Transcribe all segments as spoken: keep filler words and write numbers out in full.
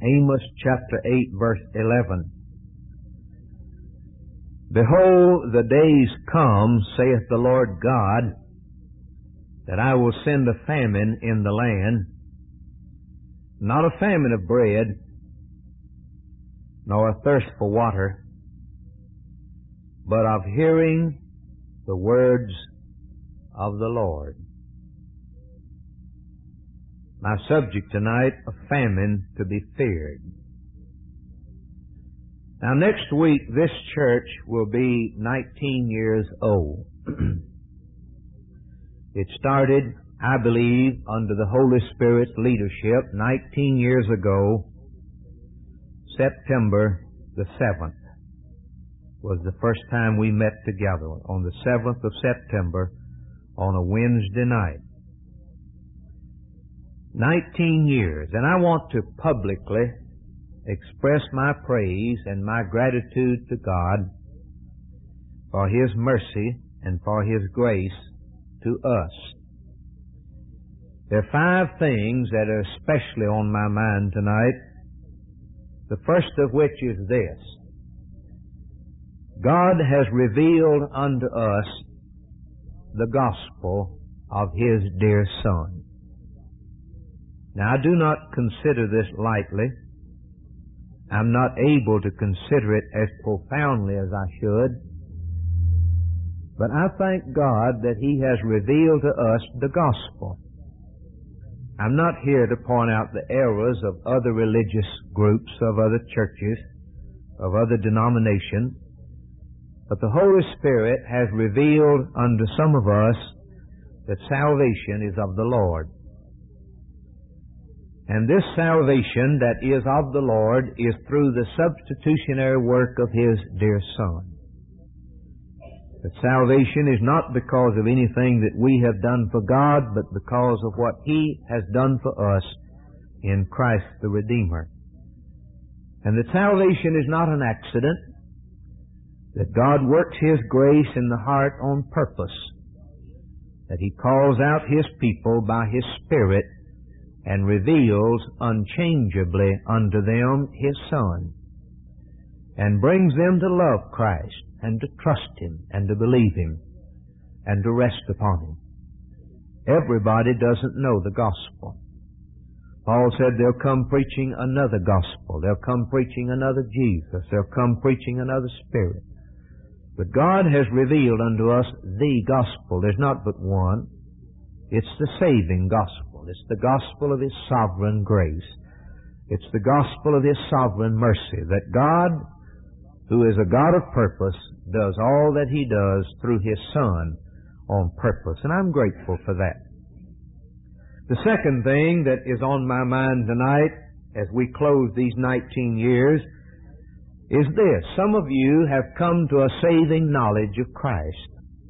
Amos chapter eight, verse eleven. Behold, the days come, saith the Lord God, that I will send a famine in the land, not a famine of bread, nor a thirst for water, but of hearing the words of the Lord. My subject tonight, a famine to be feared. Now next week, this church will be nineteen years old. It started, I believe, under the Holy Spirit's leadership nineteen years ago. September the seventh was the first time we met together, on the seventh of September on a Wednesday night. Nineteen years, and I want to publicly express my praise and my gratitude to God for His mercy and for His grace to us. There are five things that are especially on my mind tonight. The first of which is this: God has revealed unto us the gospel of His dear Son. Now, I do not consider this lightly. I'm not able to consider it as profoundly as I should. But I thank God that He has revealed to us the gospel. I'm not here to point out the errors of other religious groups, of other churches, of other denominations. But the Holy Spirit has revealed unto some of us that salvation is of the Lord. And this salvation that is of the Lord is through the substitutionary work of His dear Son. That salvation is not because of anything that we have done for God, but because of what He has done for us in Christ the Redeemer. And that salvation is not an accident, that God works His grace in the heart on purpose, that He calls out His people by His Spirit and reveals unchangeably unto them His Son, and brings them to love Christ, and to trust Him, and to believe Him, and to rest upon Him. Everybody doesn't know the gospel. Paul said they'll come preaching another gospel. They'll come preaching another Jesus. They'll come preaching another Spirit. But God has revealed unto us the gospel. There's not but one. It's the saving gospel. It's the gospel of His sovereign grace. It's the gospel of His sovereign mercy, that God, who is a God of purpose, does all that He does through His Son on purpose. And I'm grateful for that. The second thing that is on my mind tonight as we close these nineteen years is this: some of you have come to a saving knowledge of Christ.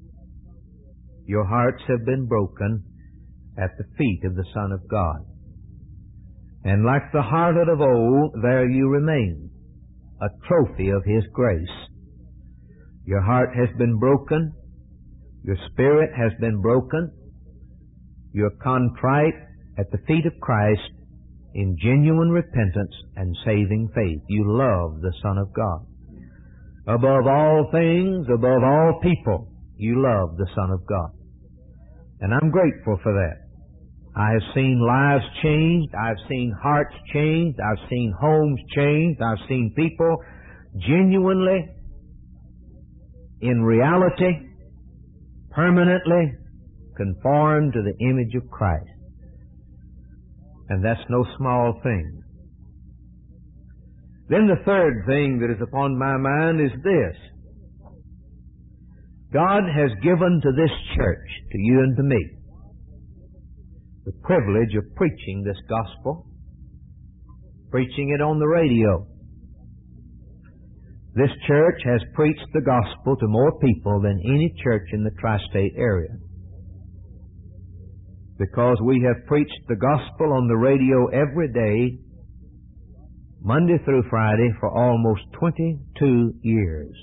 Your hearts have been broken at the feet of the Son of God. And like the harlot of old, there you remain, a trophy of His grace. Your heart has been broken. Your spirit has been broken. You're contrite at the feet of Christ in genuine repentance and saving faith. You love the Son of God. Above all things, above all people, you love the Son of God. And I'm grateful for that. I have seen lives changed. I've seen hearts changed. I've seen homes changed. I've seen people genuinely, in reality, permanently conformed to the image of Christ. And that's no small thing. Then the third thing that is upon my mind is this: God has given to this church, to you and to me, the privilege of preaching this gospel, preaching it on the radio. This church has preached the gospel to more people than any church in the tri-state area, because we have preached the gospel on the radio every day, Monday through Friday, for almost twenty-two years.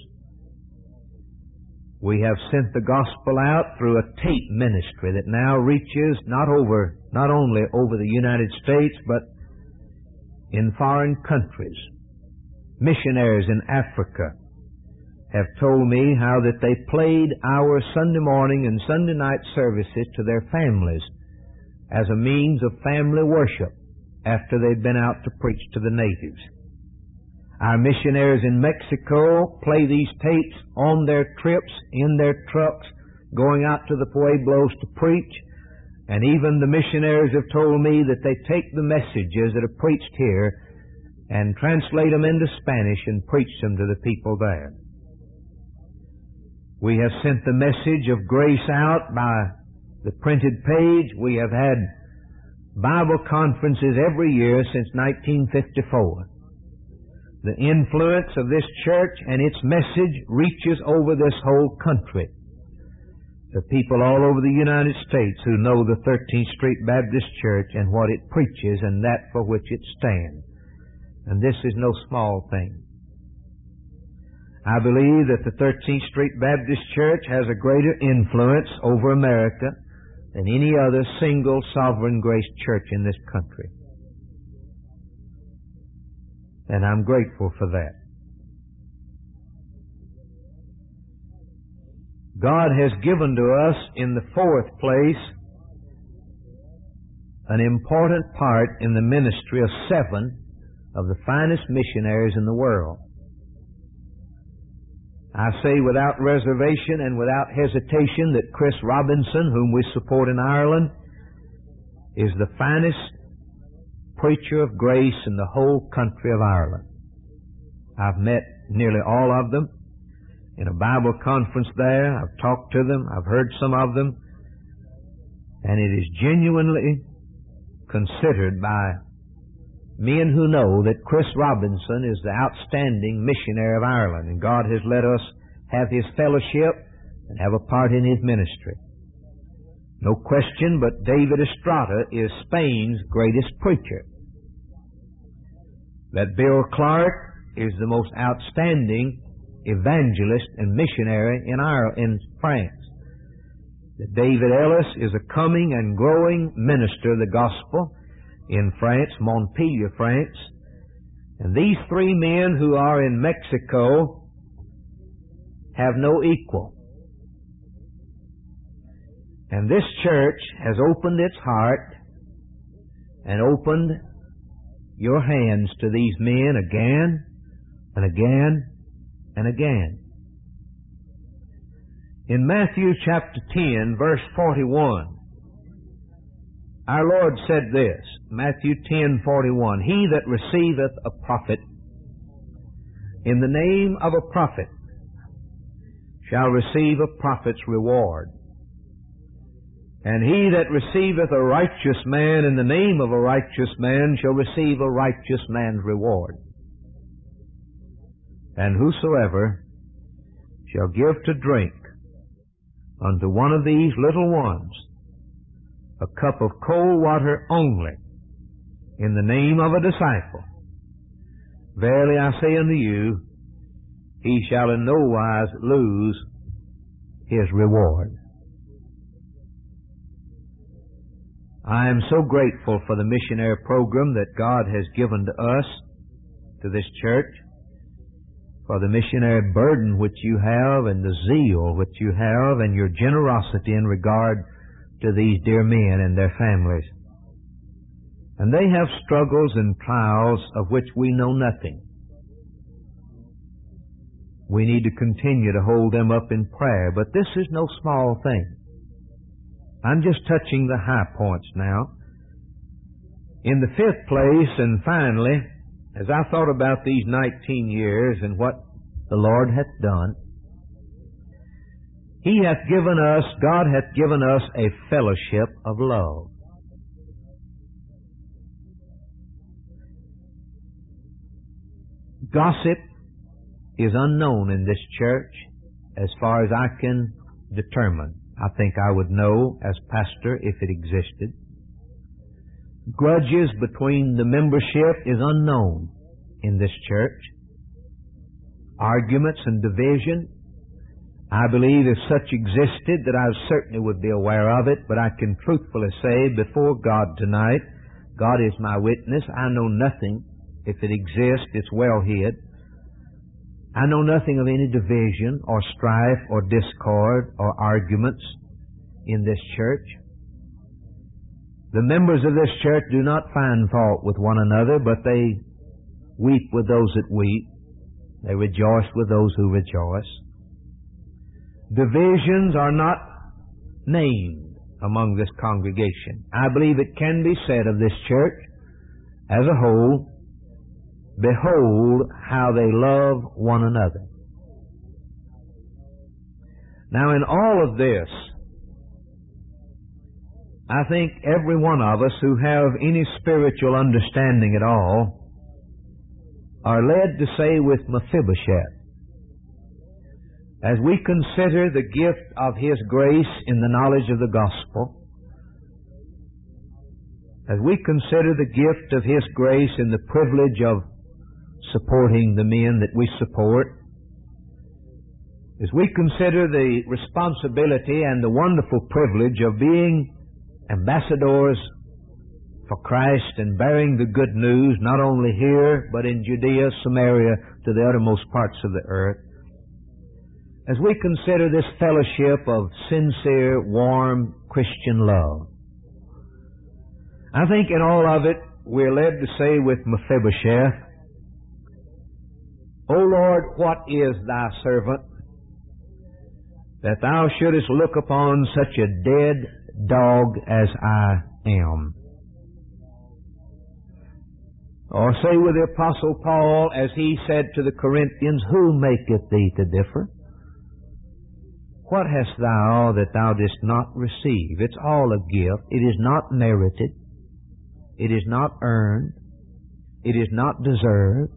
We have sent the gospel out through a tape ministry that now reaches not over, not only over the United States, but in foreign countries, missionaries in Africa, have told me how that they played our Sunday morning and Sunday night services to their families as a means of family worship after they'd been out to preach to the natives. Our missionaries in Mexico play these tapes on their trips, in their trucks, going out to the Pueblos to preach. And even the missionaries have told me that they take the messages that are preached here and translate them into Spanish and preach them to the people there. We have sent the message of grace out by the printed page. We have had Bible conferences every year since nineteen fifty-four. The influence of this church and its message reaches over this whole country. The people all over the United States who know the thirteenth Street Baptist Church and what it preaches and that for which it stands. And this is no small thing. I believe that the thirteenth Street Baptist Church has a greater influence over America than any other single sovereign grace church in this country. And I'm grateful for that. God has given to us, in the fourth place, an important part in the ministry of seven of the finest missionaries in the world. I say without reservation and without hesitation that Chris Robinson, whom we support in Ireland, is the finest preacher of grace in the whole country of Ireland. I've met nearly all of them in a Bible conference there. I've talked to them. I've heard some of them. And it is genuinely considered by men who know that Chris Robinson is the outstanding missionary of Ireland, and God has let us have his fellowship and have a part in his ministry. No question but David Estrada is Spain's greatest preacher. That Bill Clark is the most outstanding evangelist and missionary in Ireland, in France. That David Ellis is a coming and growing minister of the gospel in France, Montpellier, France. And these three men who are in Mexico have no equal. And this church has opened its heart and opened your hands to these men again and again and again. In Matthew chapter ten, verse forty-one, our Lord said this, Matthew ten forty-one, "He that receiveth a prophet in the name of a prophet shall receive a prophet's reward. And he that receiveth a righteous man in the name of a righteous man shall receive a righteous man's reward. And whosoever shall give to drink unto one of these little ones a cup of cold water only in the name of a disciple, verily I say unto you, he shall in no wise lose his reward." I am so grateful for the missionary program that God has given to us, to this church, for the missionary burden which you have and the zeal which you have and your generosity in regard to these dear men and their families. And they have struggles and trials of which we know nothing. We need to continue to hold them up in prayer, but this is no small thing. I'm just touching the high points now. In the fifth place, and finally, as I thought about these nineteen years and what the Lord hath done, He hath given us, God hath given us a fellowship of love. Gossip is unknown in this church as far as I can determine. I think I would know as pastor if it existed. Grudges between the membership is unknown in this church. Arguments and division, I believe if such existed that I certainly would be aware of it, but I can truthfully say before God tonight, God is my witness, I know nothing If it exists, it's well hid. I know nothing of any division or strife or discord or arguments in this church. The members of this church do not find fault with one another, but they weep with those that weep. They rejoice with those who rejoice. Divisions are not named among this congregation. I believe it can be said of this church as a whole, behold how they love one another. Now in all of this, I think every one of us who have any spiritual understanding at all are led to say with Mephibosheth, as we consider the gift of His grace in the knowledge of the gospel, as we consider the gift of His grace in the privilege of supporting the men that we support, as we consider the responsibility and the wonderful privilege of being ambassadors for Christ and bearing the good news not only here but in Judea, Samaria, to the uttermost parts of the earth, as we consider this fellowship of sincere, warm Christian love, I think in all of it we're led to say with Mephibosheth, O Lord, what is thy servant, that thou shouldest look upon such a dead dog as I am? Or say with the Apostle Paul, as he said to the Corinthians, who maketh thee to differ? What hast thou that thou didst not receive? It's all a gift. It is not merited. It is not earned. It is not deserved.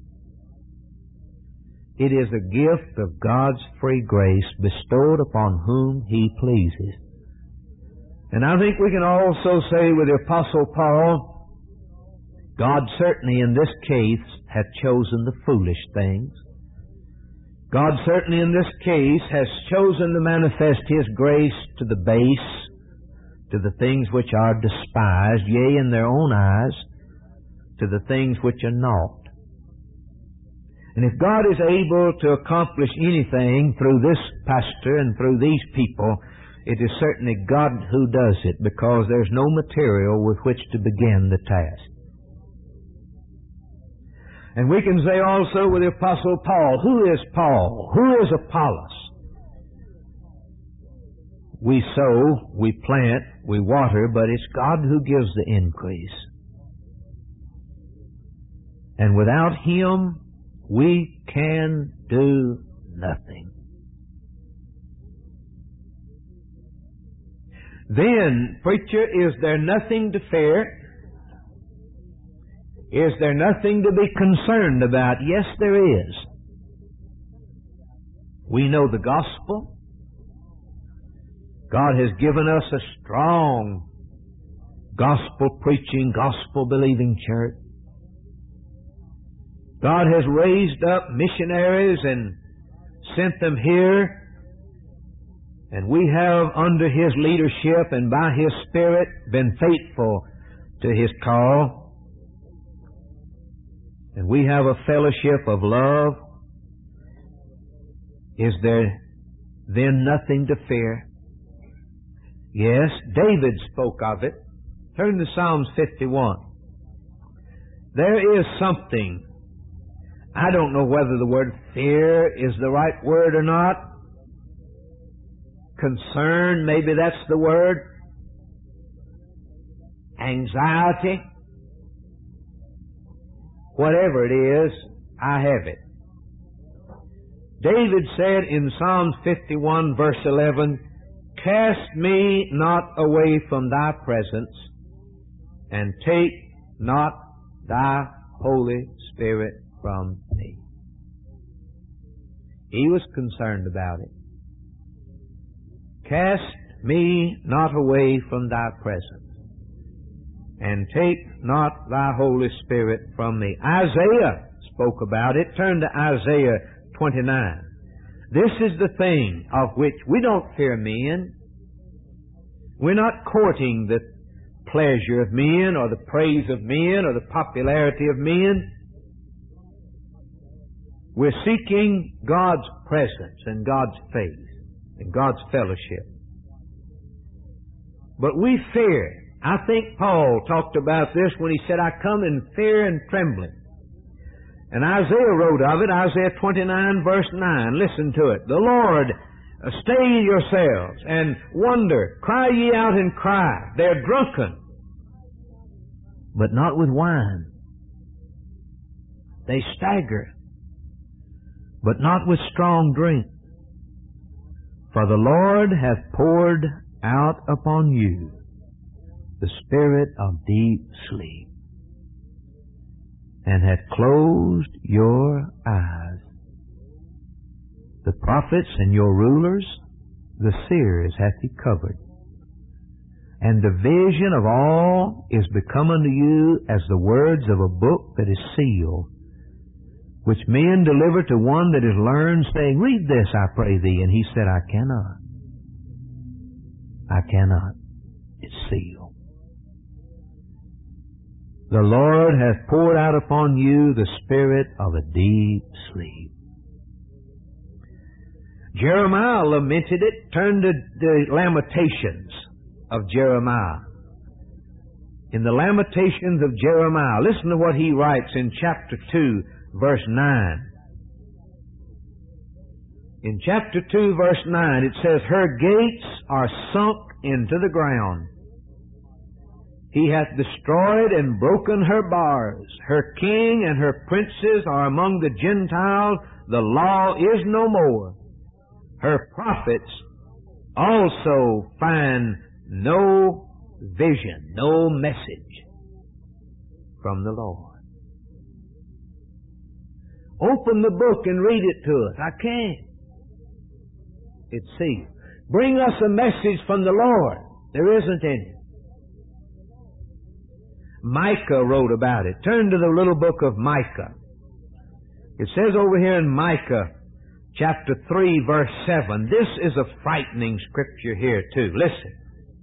It is a gift of God's free grace bestowed upon whom He pleases. And I think we can also say with the Apostle Paul, God certainly in this case hath chosen the foolish things. God certainly in this case has chosen to manifest His grace to the base, to the things which are despised, yea, in their own eyes, to the things which are naught. And if God is able to accomplish anything through this pastor and through these people, it is certainly God who does it, because there's no material with which to begin the task. And we can say also with the Apostle Paul, who is Paul? Who is Apollos? We sow, we plant, we water, but it's God who gives the increase. And without Him, we can do nothing. Then, preacher, is there nothing to fear? Is there nothing to be concerned about? Yes, there is. We know the gospel. God has given us a strong gospel-preaching, gospel-believing church. God has raised up missionaries and sent them here, and we have, under His leadership and by His Spirit, been faithful to His call. And we have a fellowship of love. Is there then nothing to fear? Yes, David spoke of it. Turn to Psalms fifty-one. There is something, I don't know whether the word fear is the right word or not. Concern, maybe that's the word. Anxiety. Whatever it is, I have it. David said in Psalms fifty-one verse eleven, cast me not away from thy presence, and take not thy Holy Spirit from me. He was concerned about it. Cast me not away from thy presence, and take not thy Holy Spirit from me. Isaiah spoke about it. Turn to Isaiah twenty-nine. This is the thing of which we don't fear men. We're not courting the pleasure of men or the praise of men or the popularity of men. We're seeking God's presence and God's face and God's fellowship. But we fear. I think Paul talked about this when he said, I come in fear and trembling. And Isaiah wrote of it, Isaiah twenty-nine verse nine. Listen to it. The Lord, uh, stay yourselves and wonder. Cry ye out and cry. They're drunken, but not with wine. They stagger, but not with strong drink. For the Lord hath poured out upon you the spirit of deep sleep, and hath closed your eyes. The prophets and your rulers, the seers hath he covered. And the vision of all is become unto you as the words of a book that is sealed, which men deliver to one that is learned, saying, Read this, I pray thee. And he said, I cannot. I cannot. It's sealed. The Lord hath poured out upon you the spirit of a deep sleep. Jeremiah lamented it. Turn to the Lamentations of Jeremiah. In the Lamentations of Jeremiah, listen to what he writes in chapter two, verse nine. In chapter two, verse nine, it says, Her gates are sunk into the ground. He hath destroyed and broken her bars. Her king and her princes are among the Gentiles. The law is no more. Her prophets also find no vision, no message from the Lord. Open the book and read it to us. I can't. It's sealed. Bring us a message from the Lord. There isn't any. Micah wrote about it. Turn to the little book of Micah. It says over here in Micah chapter three verse seven. This is a frightening scripture here too. Listen.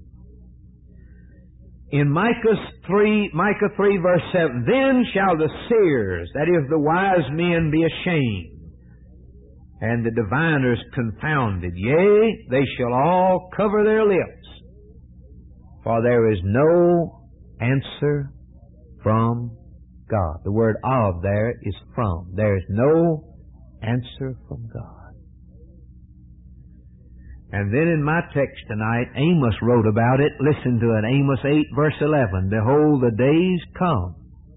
In Micah three, Micah three verse seven, Then shall the seers, that is the wise men, be ashamed, and the diviners confounded. Yea, they shall all cover their lips, for there is no answer from God. The word of there is from. There is no answer from God. And then in my text tonight, Amos wrote about it. Listen to it. Amos eight verse eleven. Behold, the days come.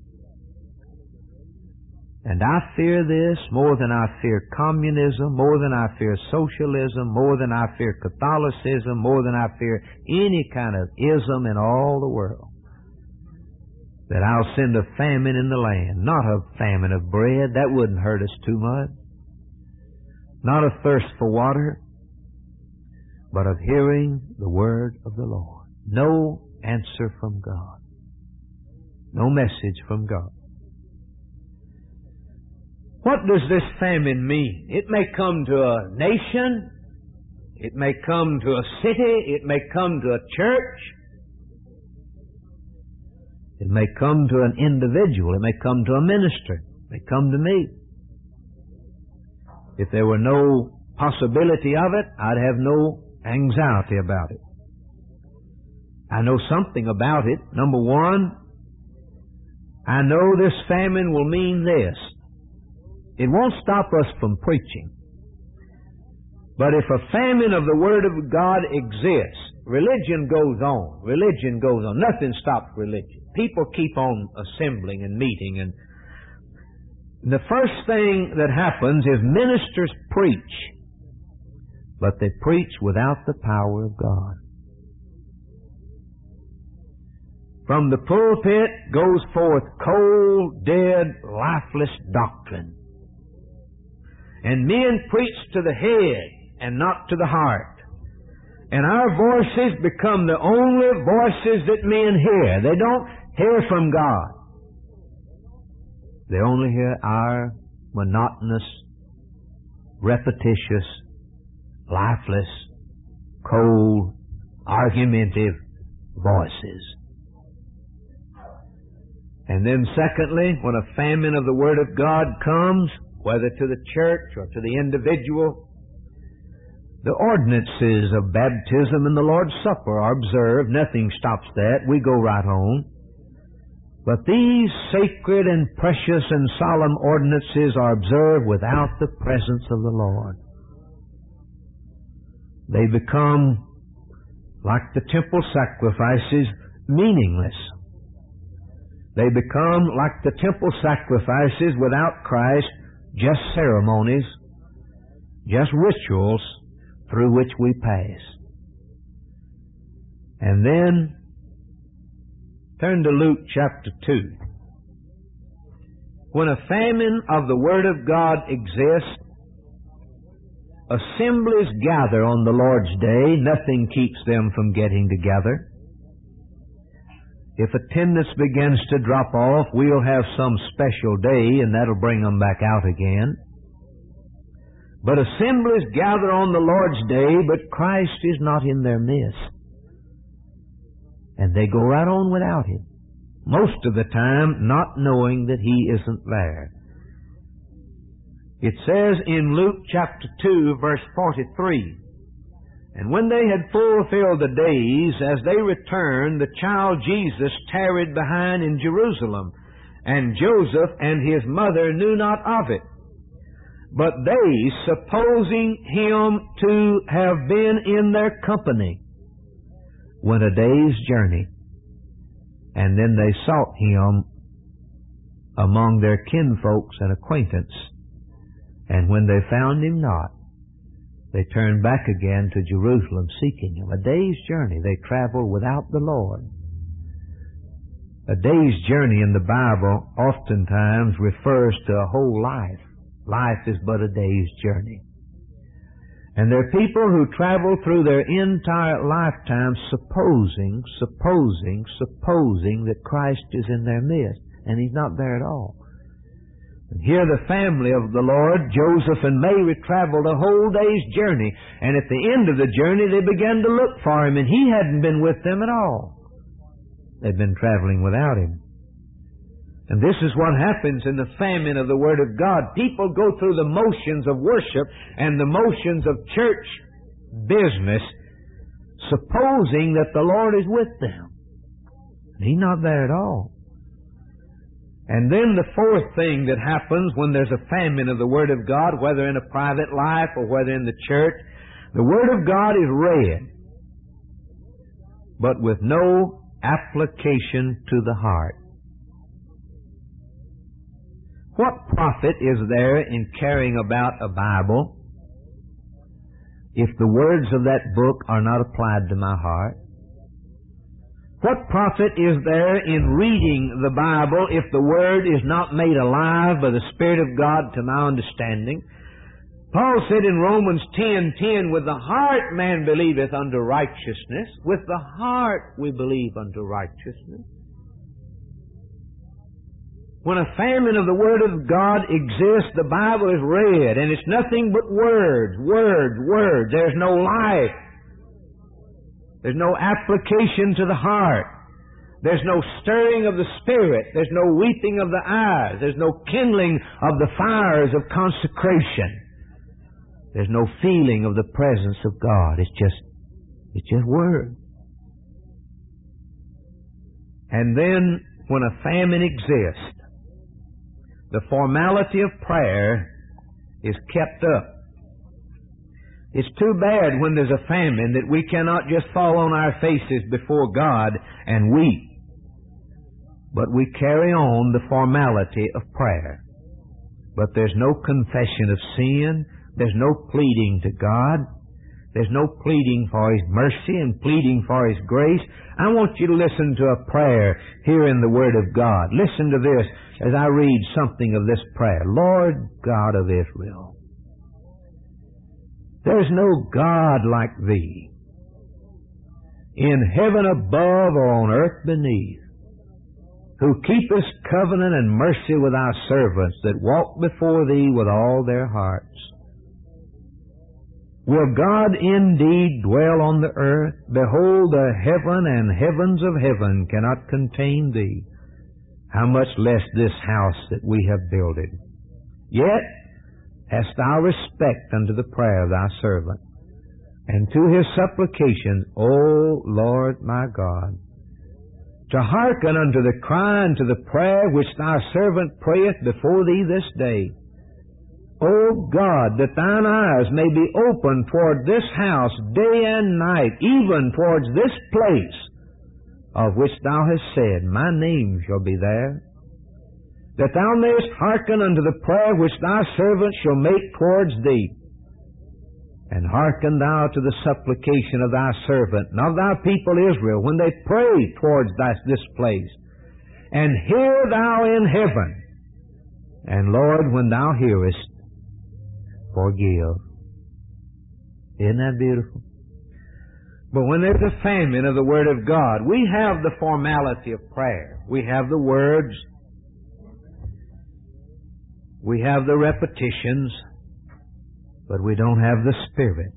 And I fear this more than I fear communism, more than I fear socialism, more than I fear Catholicism, more than I fear any kind of ism in all the world. That I'll send a famine in the land. Not a famine of bread. That wouldn't hurt us too much. Not a thirst for water, but of hearing the word of the Lord. No answer from God. No message from God. What does this famine mean? It may come to a nation. It may come to a city. It may come to a church. It may come to an individual. It may come to a minister. It may come to me. If there were no possibility of it, I'd have no anxiety about it. I know something about it. Number one, I know this famine will mean this. It won't stop us from preaching. But if a famine of the Word of God exists, religion goes on. Religion goes on. Nothing stops religion. People keep on assembling and meeting. And the first thing that happens is ministers preach, but they preach without the power of God. From the pulpit goes forth cold, dead, lifeless doctrine. And men preach to the head and not to the heart. And our voices become the only voices that men hear. They don't hear from God. They only hear our monotonous, repetitious, lifeless, cold, argumentative voices. And then secondly, when a famine of the Word of God comes, whether to the church or to the individual. The ordinances of baptism and the Lord's Supper are observed. Nothing stops that. We go right on. But these sacred and precious and solemn ordinances are observed without the presence of the Lord. They become, like the temple sacrifices, meaningless. They become, like the temple sacrifices without Christ, just ceremonies, just rituals through which we pass. And then, turn to Luke chapter two. When a famine of the Word of God exists, assemblies gather on the Lord's Day. Nothing keeps them from getting together. If attendance begins to drop off, we'll have some special day, and that'll bring them back out again. But assemblies gather on the Lord's Day, but Christ is not in their midst. And they go right on without Him, most of the time not knowing that He isn't there. It says in Luke chapter two, verse forty-three, "And when they had fulfilled the days, as they returned, the child Jesus tarried behind in Jerusalem, and Joseph and his mother knew not of it. But they, supposing Him to have been in their company, went a day's journey, and then they sought Him among their kinfolks and acquaintance. And when they found Him not, they turned back again to Jerusalem seeking Him." A day's journey. They traveled without the Lord. A day's journey in the Bible oftentimes refers to a whole life. Life is but a day's journey. And there are people who travel through their entire lifetime supposing, supposing, supposing that Christ is in their midst, and He's not there at all. And here the family of the Lord, Joseph and Mary, traveled a whole day's journey, and at the end of the journey they began to look for Him, and He hadn't been with them at all. They'd been traveling without Him. And this is what happens in the famine of the Word of God. People go through the motions of worship and the motions of church business, supposing that the Lord is with them. And He's not there at all. And then the fourth thing that happens when there's a famine of the Word of God, whether in a private life or whether in the church, the Word of God is read, but with no application to the heart. What profit is there in carrying about a Bible if the words of that book are not applied to my heart? What profit is there in reading the Bible if the Word is not made alive by the Spirit of God to my understanding? Paul said in Romans ten ten, "With the heart man believeth unto righteousness." With the heart we believe unto righteousness. When a famine of the Word of God exists, the Bible is read, and it's nothing but words, words, words. There's no life. There's no application to the heart. There's no stirring of the Spirit. There's no weeping of the eyes. There's no kindling of the fires of consecration. There's no feeling of the presence of God. It's just, it's just words. And then, when a famine exists, the formality of prayer is kept up. It's too bad when there's a famine that we cannot just fall on our faces before God and weep, but we carry on the formality of prayer. But there's no confession of sin. There's no pleading to God. There's no pleading for His mercy and pleading for His grace. I want you to listen to a prayer here in the Word of God. Listen to this as I read something of this prayer. "Lord God of Israel, there's no God like Thee, in heaven above or on earth beneath, who keepest covenant and mercy with Thy servants that walk before Thee with all their hearts. Will God indeed dwell on the earth? Behold, the heaven and heavens of heaven cannot contain Thee. How much less this house that we have builded? Yet hast thou respect unto the prayer of thy servant, and to his supplications, O Lord my God, to hearken unto the cry and to the prayer which thy servant prayeth before thee this day. O God, that thine eyes may be open toward this house day and night, even towards this place, of which thou hast said, My name shall be there, that thou mayest hearken unto the prayer which thy servant shall make towards thee. And hearken thou to the supplication of thy servant and of thy people Israel when they pray towards thy, this place. And hear thou in heaven. And Lord, when thou hearest, forgive. Isn't that beautiful? But when there's a famine of the Word of God, we have the formality of prayer. We have the words. We have the repetitions. But we don't have the Spirit.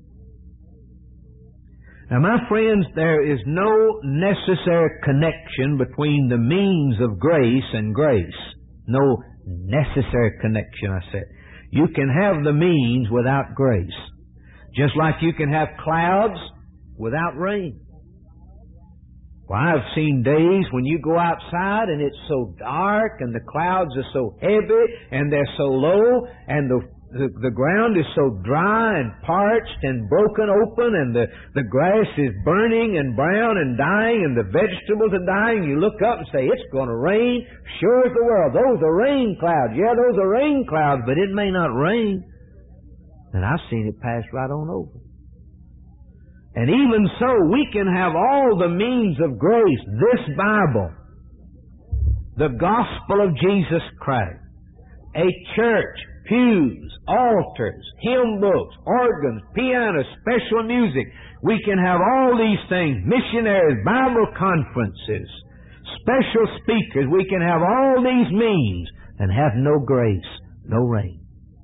Now, my friends, there is no necessary connection between the means of grace and grace. No necessary connection, I said. You can have the means without grace. Just like you can have clouds without rain. Well, I've seen days when you go outside and it's so dark and the clouds are so heavy and they're so low and the The, the ground is so dry and parched and broken open, and the, the grass is burning and brown and dying, and the vegetables are dying. You look up and say, it's going to rain. Sure as the world. Those are rain clouds. Yeah, those are rain clouds, but it may not rain. And I've seen it pass right on over. And even so, we can have all the means of grace. This Bible, the gospel of Jesus Christ, a church, pews, altars, hymn books, organs, pianos, special music. We can have all these things, missionaries, Bible conferences, special speakers. We can have all these means and have no grace, no rain.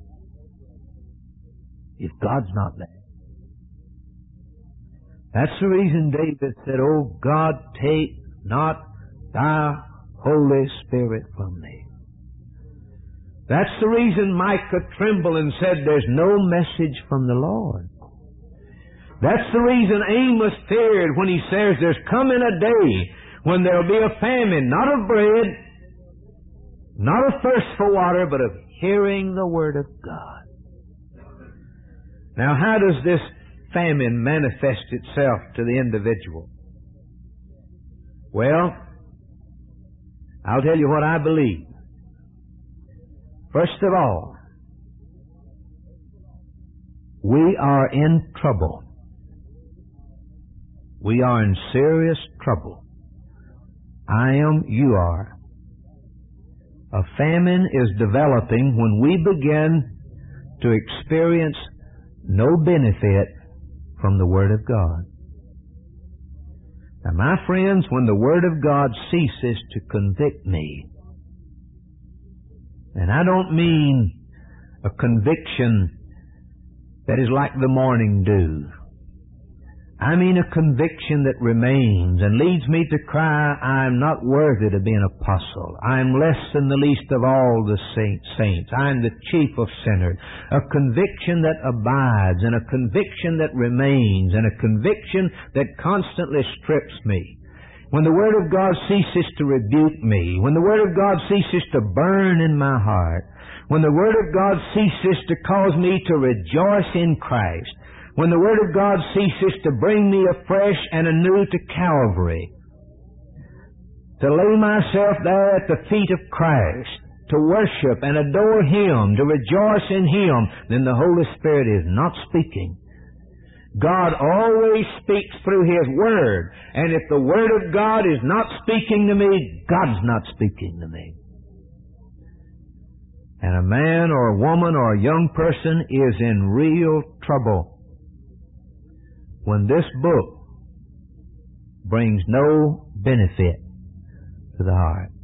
If God's not there. That's the reason David said, Oh God, take not thy Holy Spirit from me. That's the reason Micah trembled and said, there's no message from the Lord. That's the reason Amos feared when he says, there's coming a day when there'll be a famine, not of bread, not of thirst for water, but of hearing the Word of God. Now, how does this famine manifest itself to the individual? Well, I'll tell you what I believe. First of all, we are in trouble. We are in serious trouble. I am, you are. A famine is developing when we begin to experience no benefit from the Word of God. Now, my friends, when the Word of God ceases to convict me, and I don't mean a conviction that is like the morning dew. I mean a conviction that remains and leads me to cry, I am not worthy to be an apostle. I am less than the least of all the saints. I am the chief of sinners. A conviction that abides and a conviction that remains and a conviction that constantly strips me. When the Word of God ceases to rebuke me, when the Word of God ceases to burn in my heart, when the Word of God ceases to cause me to rejoice in Christ, when the Word of God ceases to bring me afresh and anew to Calvary, to lay myself there at the feet of Christ, to worship and adore Him, to rejoice in Him, then the Holy Spirit is not speaking. God always speaks through His Word. And if the Word of God is not speaking to me, God's not speaking to me. And a man or a woman or a young person is in real trouble when this book brings no benefit to the heart.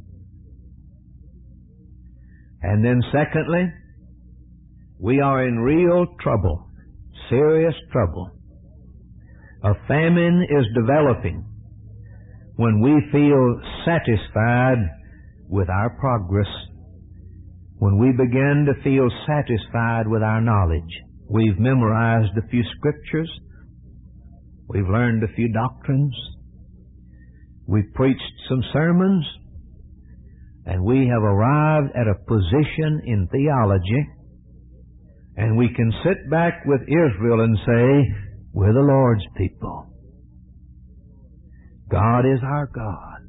And then secondly, we are in real trouble, serious trouble. A famine is developing when we feel satisfied with our progress, when we begin to feel satisfied with our knowledge. We've memorized a few scriptures. We've learned a few doctrines. We've preached some sermons. And we have arrived at a position in theology, and we can sit back with Israel and say, we're the Lord's people. God is our God.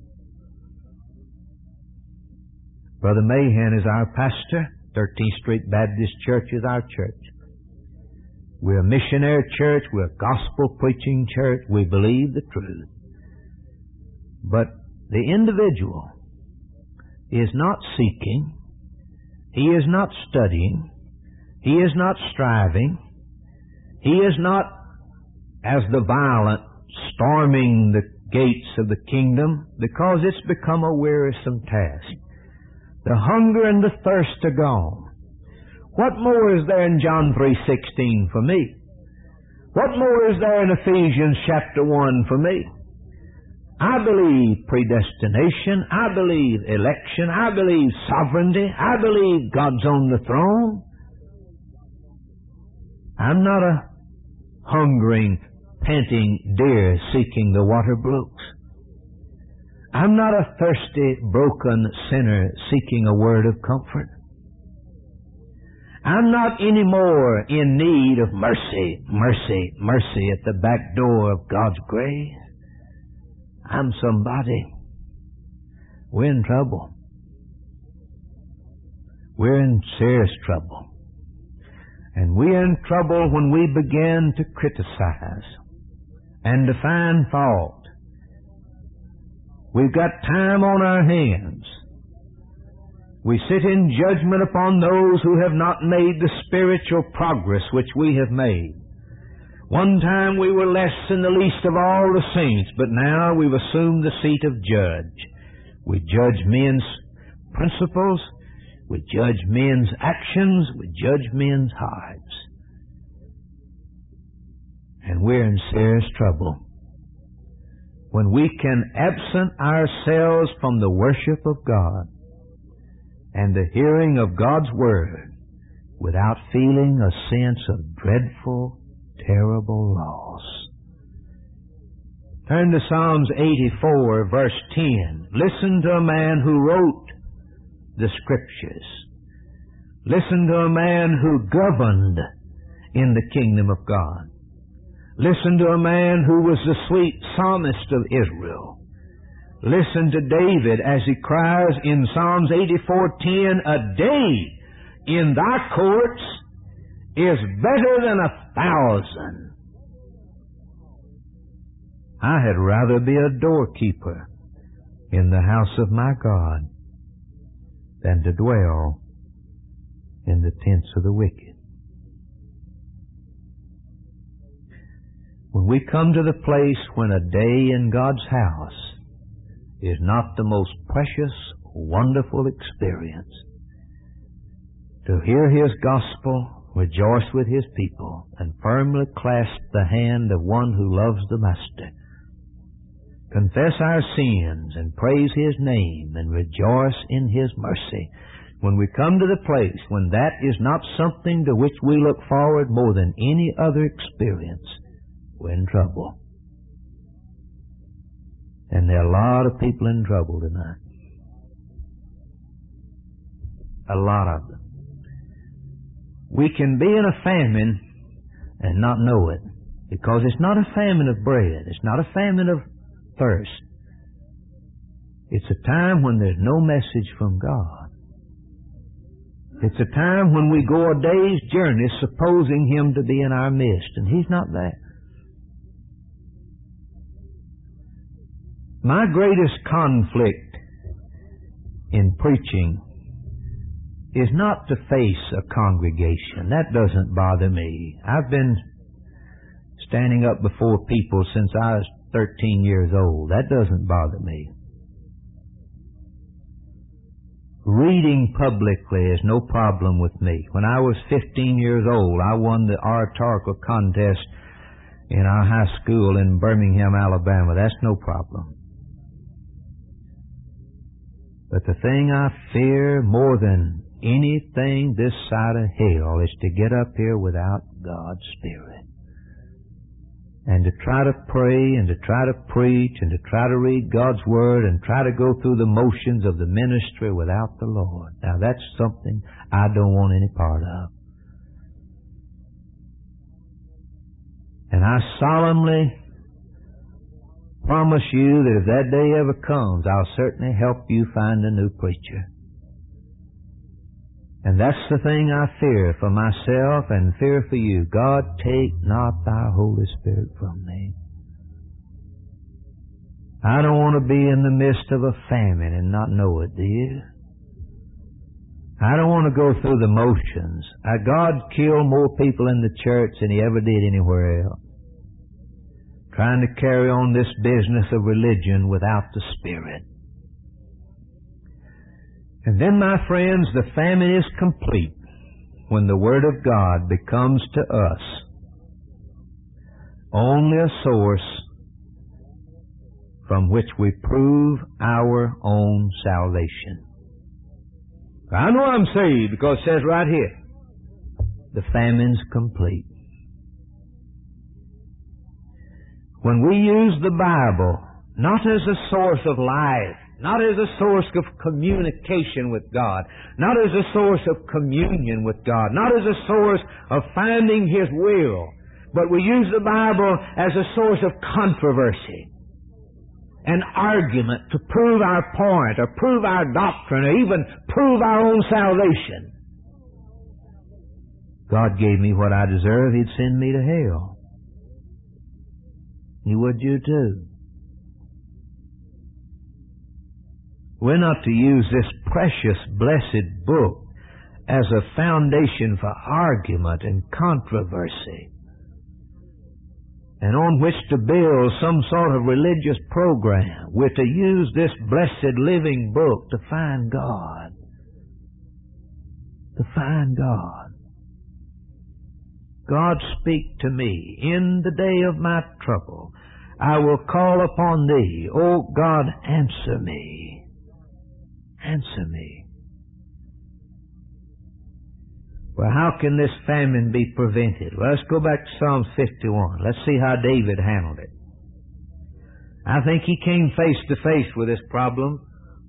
Brother Mahan is our pastor. thirteenth Street Baptist Church is our church. We're a missionary church. We're a gospel-preaching church. We believe the truth. But the individual is not seeking. He is not studying. He is not striving. He is not, as the violent, storming the gates of the kingdom, because it's become a wearisome task. The hunger and the thirst are gone. What more is there in John three sixteen for me? What more is there in Ephesians chapter one for me? I believe predestination. I believe election. I believe sovereignty. I believe God's on the throne. I'm not a hungering, panting deer seeking the water brooks. I'm not a thirsty, broken sinner seeking a word of comfort. I'm not any more in need of mercy, mercy, mercy at the back door of God's grace. I'm somebody. We're in trouble. We're in serious trouble. And we're in trouble when we begin to criticize and to find fault. We've got time on our hands. We sit in judgment upon those who have not made the spiritual progress which we have made. One time we were less than the least of all the saints, but now we've assumed the seat of judge. We judge men's principles. We judge men's actions. We judge men's hearts. And we're in serious trouble when we can absent ourselves from the worship of God and the hearing of God's Word without feeling a sense of dreadful, terrible loss. Turn to Psalms eighty-four, verse ten. Listen to a man who wrote the Scriptures. Listen to a man who governed in the kingdom of God. Listen to a man who was the sweet psalmist of Israel. Listen to David as he cries in Psalms eighty-four ten, a day in thy courts is better than a thousand. I had rather be a doorkeeper in the house of my God than to dwell in the tents of the wicked. When we come to the place when a day in God's house is not the most precious, wonderful experience, to hear His gospel, rejoice with His people, and firmly clasp the hand of one who loves the Master, confess our sins and praise His name and rejoice in His mercy. When we come to the place when that is not something to which we look forward more than any other experience, we're in trouble. And there are a lot of people in trouble tonight. A lot of them. We can be in a famine and not know it, because it's not a famine of bread. It's not a famine of thirst. It's a time when there's no message from God. It's a time when we go a day's journey supposing Him to be in our midst, and He's not there. My greatest conflict in preaching is not to face a congregation. That doesn't bother me. I've been standing up before people since I was thirteen years old. That doesn't bother me. Reading publicly is no problem with me. When I was fifteen years old, I won the oratorical contest in our high school in Birmingham, Alabama. That's no problem. But the thing I fear more than anything this side of hell is to get up here without God's Spirit. And to try to pray and to try to preach and to try to read God's Word and try to go through the motions of the ministry without the Lord. Now that's something I don't want any part of. And I solemnly promise you that if that day ever comes, I'll certainly help you find a new preacher. And that's the thing I fear for myself and fear for you. God, take not thy Holy Spirit from me. I don't want to be in the midst of a famine and not know it, do you? I don't want to go through the motions. Uh, God killed more people in the church than He ever did anywhere else. Trying to carry on this business of religion without the Spirit. And then, my friends, the famine is complete when the Word of God becomes to us only a source from which we prove our own salvation. I know I'm saved because it says right here, the famine's complete. When we use the Bible not as a source of life, not as a source of communication with God, not as a source of communion with God, not as a source of finding His will, but we use the Bible as a source of controversy, an argument to prove our point or prove our doctrine or even prove our own salvation. God gave me what I deserve, He'd send me to hell. He would you too. We're not to use this precious, blessed book as a foundation for argument and controversy, and on which to build some sort of religious program. We're to use this blessed living book to find God. To find God. God, speak to me in the day of my trouble. I will call upon Thee. O God, answer me. Answer me. Well, how can this famine be prevented? Well, let's go back to Psalm fifty-one. Let's see how David handled it. I think he came face to face with this problem.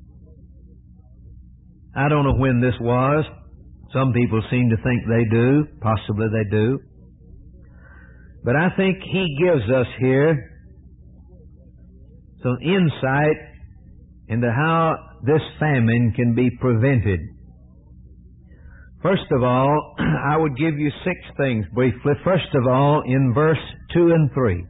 I don't know when this was. Some people seem to think they do. Possibly they do. But I think he gives us here some insight into how this famine can be prevented. First of all, I would give you six things briefly. First of all, in verse two and three,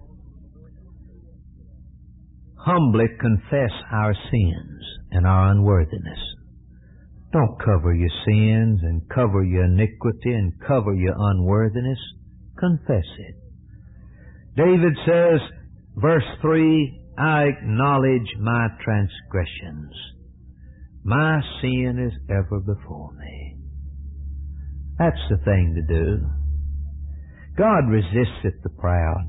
humbly confess our sins and our unworthiness. Don't cover your sins and cover your iniquity and cover your unworthiness. Confess it. David says, verse three, I acknowledge my transgressions. My sin is ever before me. That's the thing to do. God resisteth the proud.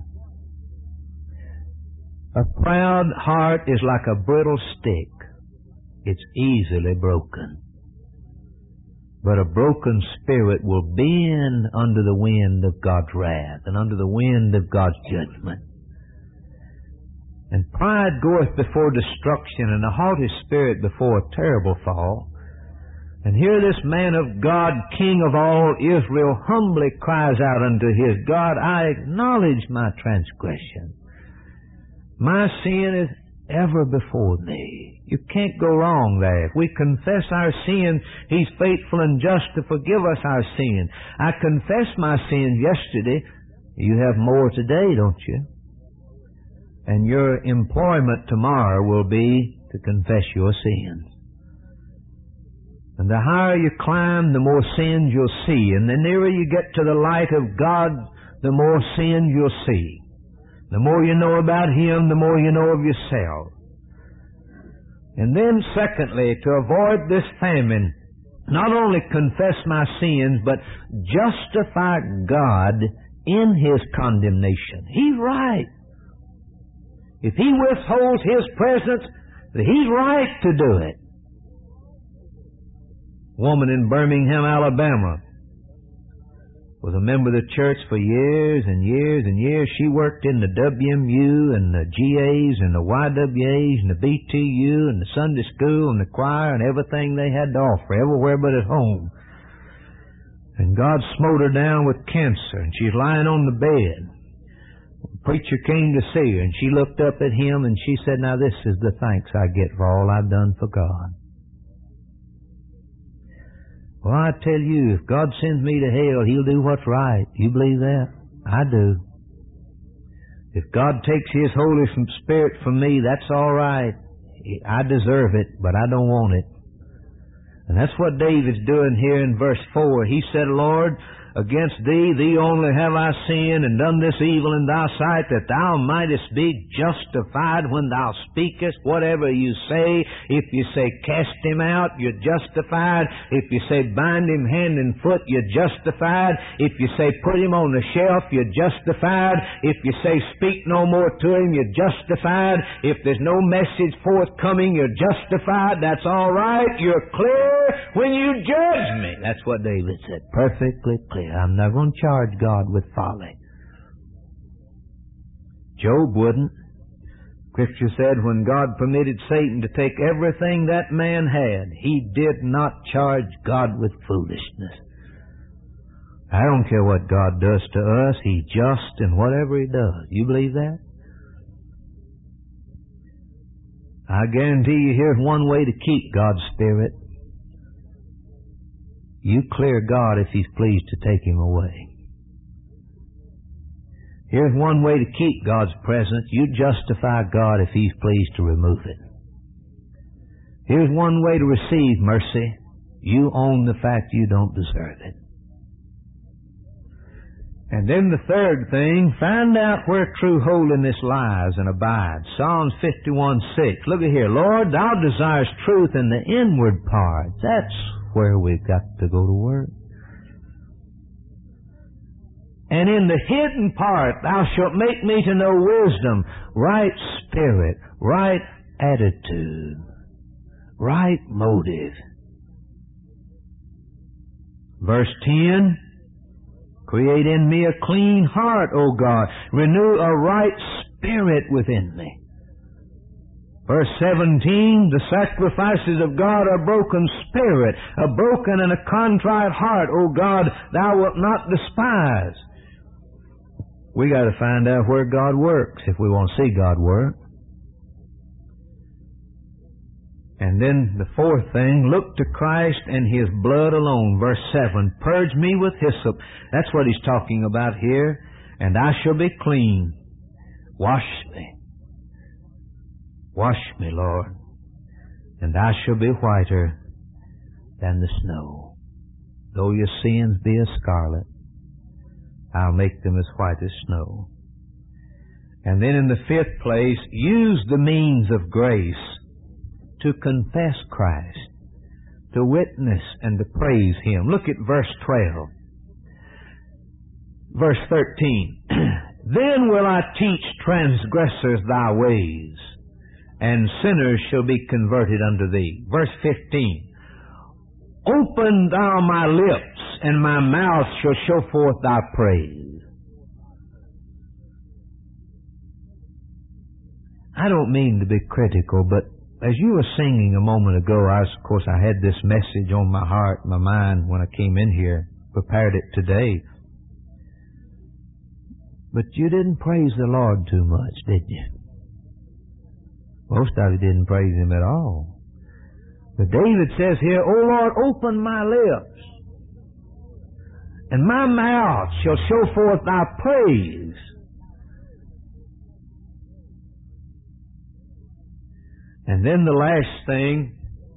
A proud heart is like a brittle stick. It's easily broken. But a broken spirit will bend under the wind of God's wrath and under the wind of God's judgment. And pride goeth before destruction, and a haughty spirit before a terrible fall. And here this man of God, King of all Israel, humbly cries out unto his God, I acknowledge my transgression. My sin is ever before me. You can't go wrong there. If we confess our sin, He's faithful and just to forgive us our sin. I confessed my sins yesterday. You have more today, don't you? And your employment tomorrow will be to confess your sins. And the higher you climb, the more sins you'll see. And the nearer you get to the light of God, the more sins you'll see. The more you know about Him, the more you know of yourself. And then secondly, to avoid this famine, not only confess my sins, but justify God in His condemnation. He's right. If He withholds His presence, He's right to do it. woman in Birmingham, Alabama, was a member of the church for years and years and years. She worked in the W M U and the G As and the Y W As and the B T U and the Sunday school and the choir and everything they had to offer, everywhere but at home. And God smote her down with cancer, and she's lying on the bed. The preacher came to see her, and she looked up at him and she said, "Now this is the thanks I get for all I've done for God." Well, I tell you, if God sends me to hell, He'll do what's right. You believe that? I do. If God takes His Holy Spirit from me, that's all right. I deserve it, but I don't want it. And that's what David's doing here in verse four. He said, "Lord, against Thee, Thee only have I sinned and done this evil in Thy sight, that Thou mightest be justified when Thou speakest. Whatever You say, if You say cast him out, You're justified. If You say bind him hand and foot, You're justified. If You say put him on the shelf, You're justified. If You say speak no more to him, You're justified. If there's no message forthcoming, You're justified. That's all right. You're clear when You judge me." That's what David said. Perfectly clear. I'm not going to charge God with folly. Job wouldn't. Scripture said when God permitted Satan to take everything that man had, he did not charge God with foolishness. I don't care what God does to us. He's just in whatever He does. You believe that? I guarantee you here's one way to keep God's Spirit. You clear God if He's pleased to take Him away. Here's one way to keep God's presence. You justify God if He's pleased to remove it. Here's one way to receive mercy. You own the fact you don't deserve it. And then the third thing, find out where true holiness lies and abides. Psalms fifty-one six. Look at here. "Lord, Thou desirest truth in the inward parts." That's where we've got to go to work. "And in the hidden part Thou shalt make me to know wisdom," right spirit, right attitude, right motive. Verse ten, "Create in me a clean heart, O God. Renew a right spirit within me." Verse seventeen, "The sacrifices of God are broken spirit, a broken and a contrite heart, O God, Thou wilt not despise." We got to find out where God works if we want to see God work. And then the fourth thing, look to Christ and His blood alone. Verse seven, "Purge me with hyssop." That's what He's talking about here. "And I shall be clean. Wash me. Wash me, Lord, and I shall be whiter than the snow. Though your sins be as scarlet, I'll make them as white as snow." And then in the fifth place, use the means of grace to confess Christ, to witness and to praise Him. Look at verse twelve. Verse thirteen, "Then will I teach transgressors Thy ways, and sinners shall be converted unto Thee." Verse fifteen, "Open Thou my lips, and my mouth shall show forth Thy praise." I don't mean to be critical, but as you were singing a moment ago, I was, of course, I had this message on my heart, my mind when I came in here, prepared it today. But you didn't praise the Lord too much, did you? Most of you didn't praise Him at all. But David says here, "O Lord, open my lips, and my mouth shall show forth Thy praise." And then the last thing,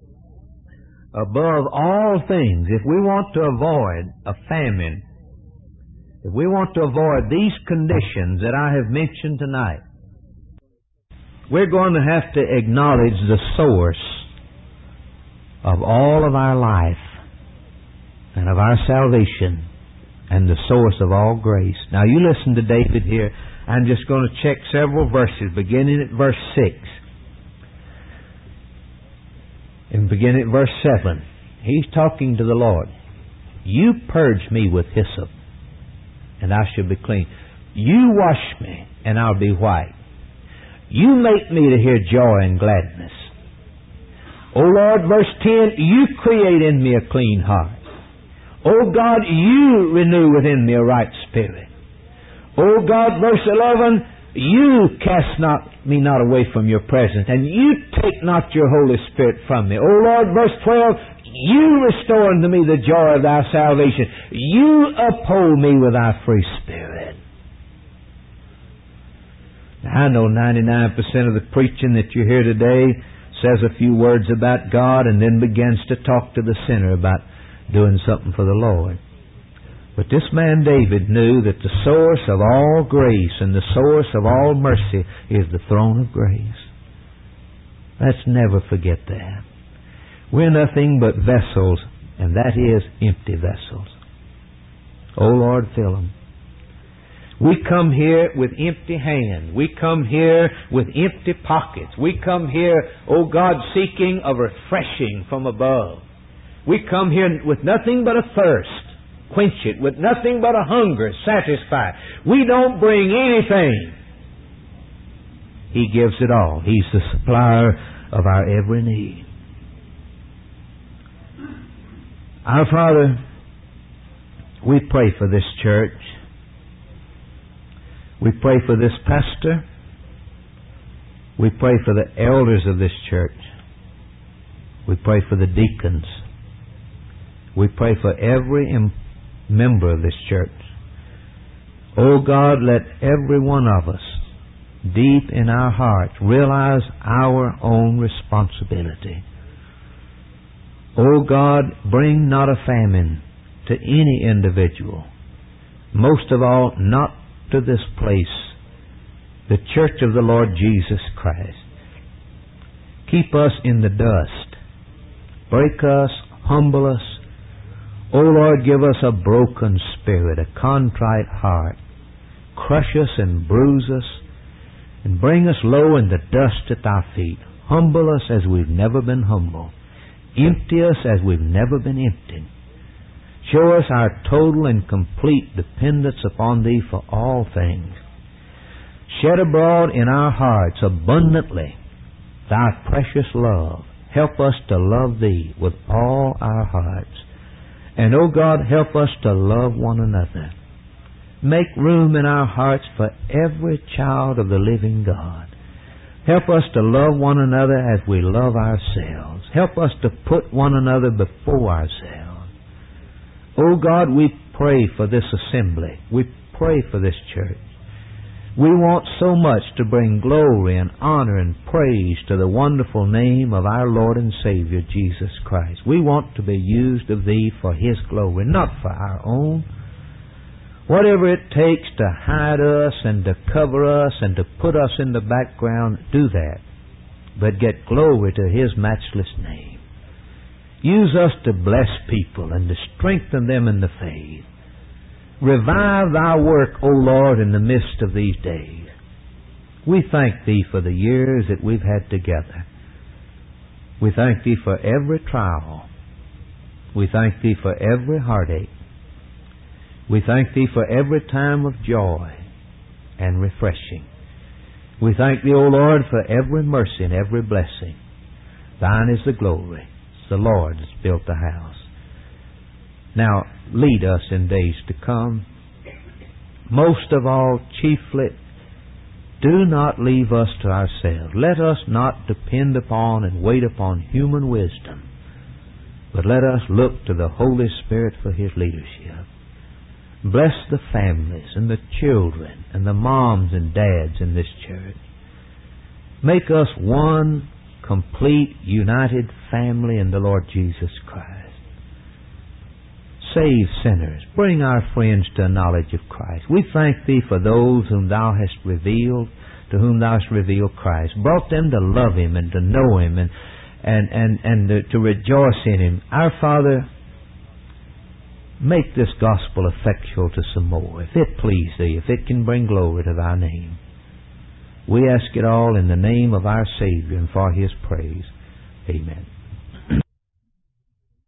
above all things, if we want to avoid a famine, if we want to avoid these conditions that I have mentioned tonight, we're going to have to acknowledge the source of all of our life and of our salvation and the source of all grace. Now you listen to David here. I'm just going to check several verses, beginning at verse six. And beginning at verse seven. He's talking to the Lord. You purge me with hyssop, and I shall be clean. You wash me, and I'll be white. You make me to hear joy and gladness. O Lord, verse ten, you create in me a clean heart. O God, you renew within me a right spirit. O God, verse eleven, you cast not me not away from your presence, and you take not your Holy Spirit from me. O Lord, verse twelve, you restore unto me the joy of thy salvation. You uphold me with thy free spirit. Now, I know ninety-nine percent of the preaching that you hear today says a few words about God and then begins to talk to the sinner about doing something for the Lord. But this man David knew that the source of all grace and the source of all mercy is the throne of grace. Let's never forget that. We're nothing but vessels, and that is empty vessels. Oh Lord, fill them. We come here with empty hands. We come here with empty pockets. We come here, oh God, seeking a refreshing from above. We come here with nothing but a thirst. Quench it. With nothing but a hunger. Satisfy. We don't bring anything. He gives it all. He's the supplier of our every need. Our Father, we pray for this church. We pray for this pastor. We pray for the elders of this church. We pray for the deacons. We pray for every em- member of this church. Oh God, let every one of us, deep in our hearts, realize our own responsibility. Oh God, bring not a famine to any individual. Most of all, not to this place, the church of the Lord Jesus Christ. Keep us in the dust. Break us, humble us. O Lord, give us a broken spirit, a contrite heart. Crush us and bruise us, and bring us low in the dust at thy feet. Humble us as we've never been humble. Empty us as we've never been emptied. Show us our total and complete dependence upon Thee for all things. Shed abroad in our hearts abundantly Thy precious love. Help us to love Thee with all our hearts. And, O God, help us to love one another. Make room in our hearts for every child of the living God. Help us to love one another as we love ourselves. Help us to put one another before ourselves. Oh God, we pray for this assembly. We pray for this church. We want so much to bring glory and honor and praise to the wonderful name of our Lord and Savior, Jesus Christ. We want to be used of Thee for His glory, not for our own. Whatever it takes to hide us and to cover us and to put us in the background, do that. But get glory to His matchless name. Use us to bless people and to strengthen them in the faith. Revive Thy work, O Lord, in the midst of these days. We thank Thee for the years that we've had together. We thank Thee for every trial. We thank Thee for every heartache. We thank Thee for every time of joy and refreshing. We thank Thee, O Lord, for every mercy and every blessing. Thine is the glory. The Lord has built the house. Now, lead us in days to come. Most of all, chiefly, do not leave us to ourselves. Let us not depend upon and wait upon human wisdom, but let us look to the Holy Spirit for His leadership. Bless the families and the children and the moms and dads in this church. Make us one complete, united family in the Lord Jesus Christ. Save sinners. Bring our friends to a knowledge of Christ. We thank Thee for those whom Thou hast revealed, to whom Thou hast revealed Christ. Brought them to love Him and to know Him and, and, and, and to, to rejoice in Him. Our Father, make this gospel effectual to some more, if it please Thee, if it can bring glory to Thy name. We ask it all in the name of our Savior and for His praise. Amen.